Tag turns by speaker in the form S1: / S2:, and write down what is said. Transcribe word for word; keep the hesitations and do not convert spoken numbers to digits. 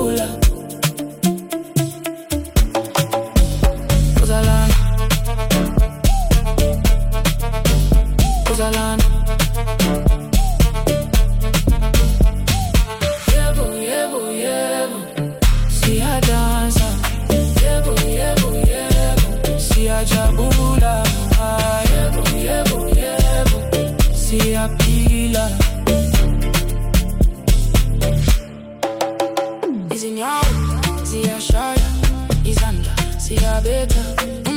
S1: Jabula. Uzalana. Uzalana. Yebo, yebo, yebo. See her dancer. Yebo, yebo, yebo. See her Jabula. Yebo, yebo, yebo. See her Pila. Is in your, see her Shaya. Is under, see her better.